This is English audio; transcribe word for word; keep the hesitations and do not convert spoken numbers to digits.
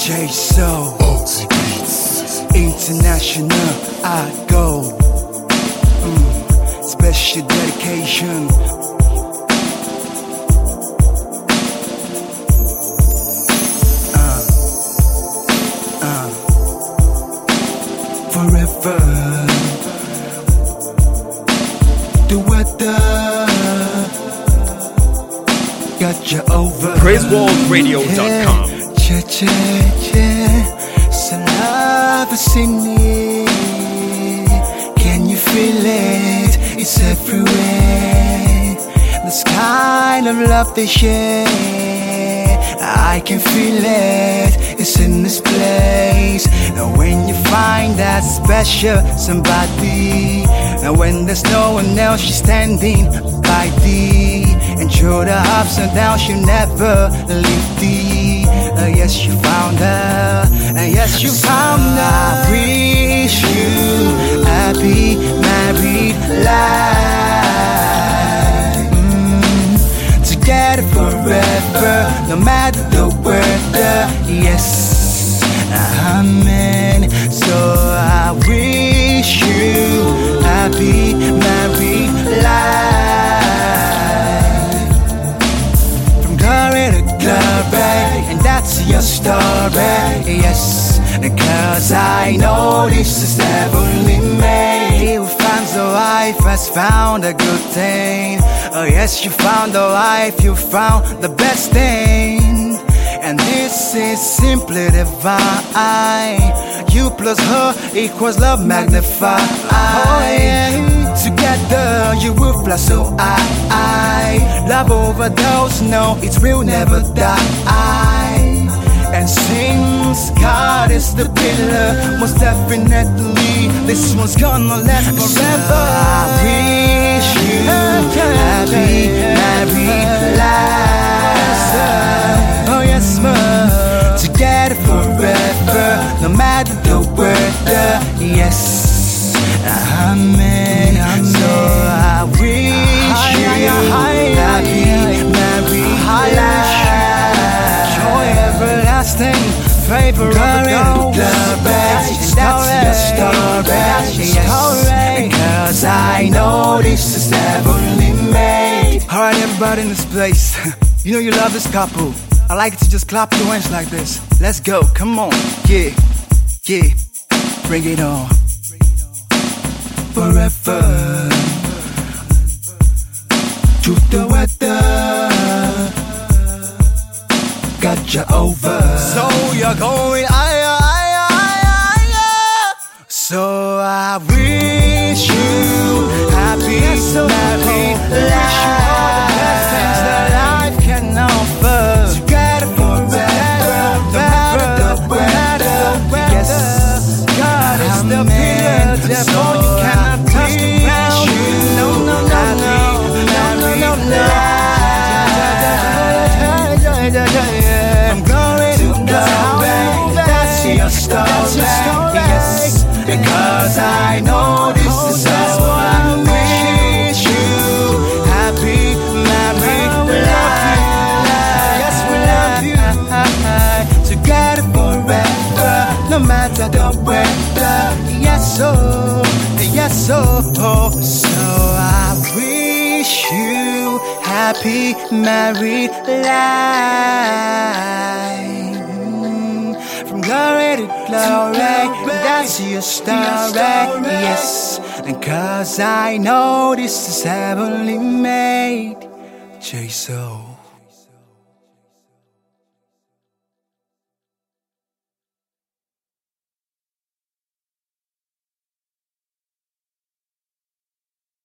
J-Soul, Ozzy Beats. International, I go. Mm, special dedication. Uh, uh, forever. The weather got you over. praise world radio dot com. Che, che, che, so love is in it. Can you feel it? It's everywhere. This kind of love they share, I can feel it. It's in this place. Now when you find that special somebody, now when there's no one else, she's standing by thee. And through the ups and downs, you never leave thee. Uh, yes, you found her, and yes, you found her. I wish you happy married life, mm, together forever, no matter the weather. Yes, amen. So I wish you happy married life. And that's your story, yes. Because I know this is heavenly made. He who finds a wife has found a good thing. Oh yes, you found a wife, you found the best thing. And this is simply divine. You plus her equals love magnified. Oh yeah. Together you will fly so high. Love overdose, no, it will never die. And since God is the pillar, most definitely this one's gonna last forever. I wish you happy married life. Oh yes, ma. Together forever, no matter the weather. Yes, amen. So I wish you happy married life. Joy everlasting, favor of God. That's your story, yes. Because I know this is heavenly made. Alright, everybody in this place, you know you love this couple. I like it to just clap your hands like this. Let's go, come on, yeah, yeah, bring it on. Forever, to the weather, got you over. So you're going higher, higher, higher, higher. So I wish you happy married life. That life can offer. Together forever, no matter the weather. Yes, God is the pillar, therefore you cannot touch the ground. No, no, no, no, no, no, no, no. I'm going to go back. That's your story, yes. Because I know this is how I wish you happy married life. Yes, we love you. Together forever, no matter the weather. Yes, oh, yes, oh. So I wish you happy married life. Mm, from glory to glory, that's your story, yes. And cause I know this is heavenly made. J-Soul.